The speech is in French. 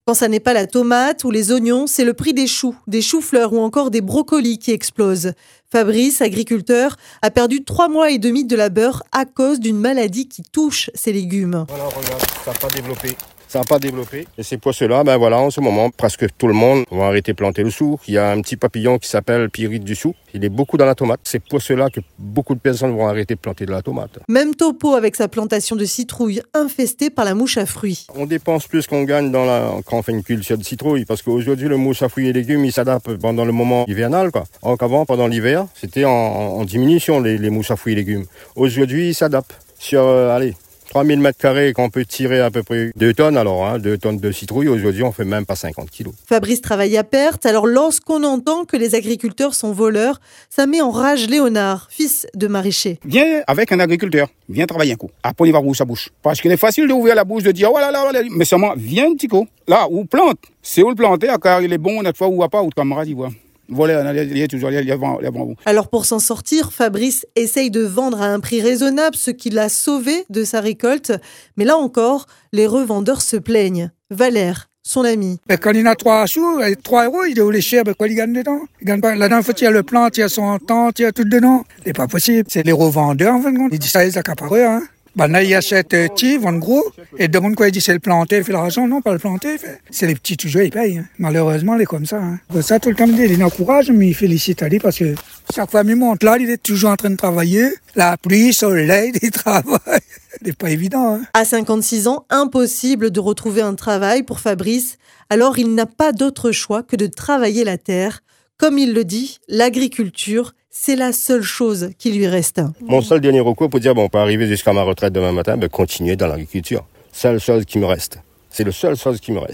Quand ça n'est pas la tomate ou les oignons, c'est le prix des choux-fleurs ou encore des brocolis qui explosent. Fabrice, agriculteur, a perdu 3 mois et demi de labeur à cause d'une maladie qui touche ses légumes. Voilà, regarde, ça n'a pas développé. Ça n'a pas développé. Et ces poisses-là, en ce moment, presque tout le monde va arrêter de planter le chou. Il y a un petit papillon qui s'appelle pyrite du chou. Il est beaucoup dans la tomate. C'est pour cela que beaucoup de personnes vont arrêter de planter de la tomate. Même topo avec sa plantation de citrouilles infestée par la mouche à fruits. On dépense plus qu'on gagne quand on fait une culture de citrouille. Parce qu'aujourd'hui, le mouche à fruits et légumes, il s'adapte pendant le moment hivernal, quoi. Alors qu'avant, pendant l'hiver, c'était en diminution les mouches à fruits et légumes. Aujourd'hui, il s'adapte. Sur, 3000 mètres carrés qu'on peut tirer à peu près 2 tonnes, 2 tonnes de citrouilles, aujourd'hui on fait même pas 50 kilos. Fabrice travaille à perte, alors lorsqu'on entend que les agriculteurs sont voleurs, ça met en rage Léonard, fils de maraîcher. Viens avec un agriculteur, viens travailler un coup. Après il va ouvrir sa bouche. Parce qu'il est facile d'ouvrir la bouche, de dire oh là là, mais seulement viens un petit coup. Là, où plante, c'est où le planter, car il est bon, notre fois ou pas, ou camarade, il voit. Voilà, il est toujours avant vous. Alors pour s'en sortir, Fabrice essaye de vendre à un prix raisonnable ce qui l'a sauvé de sa récolte. Mais là encore, les revendeurs se plaignent. Valère, son ami. Quand il a 3 sous, 3 €, il est où les cher, quoi il gagne dedans? Il gagne pas. Là-dedans, il y a le plant, il y a son temps, il y a tout dedans. C'est pas possible. C'est les revendeurs, en fin de compte. Ils disent ça, les accapareurs, hein. Là, il achète petit, ils vendent gros, et demande quoi, il dit c'est le planter, il fait l'argent, non, pas le planter, c'est les petits toujours, ils payent. Hein. Malheureusement, il est comme ça. Hein. Ça, tout le temps, il encourage, mais il félicite Ali parce que chaque fois qu'il monte là, il est toujours en train de travailler. La pluie, le soleil, il travaille. C'est pas évident. Hein. À 56 ans, impossible de retrouver un travail pour Fabrice. Alors, il n'a pas d'autre choix que de travailler la terre. Comme il le dit, l'agriculture, c'est la seule chose qui lui reste. Mon seul dernier recours pour dire, on peut arriver jusqu'à ma retraite demain matin, continuer dans l'agriculture. Seule chose qui me reste. C'est la seule chose qui me reste.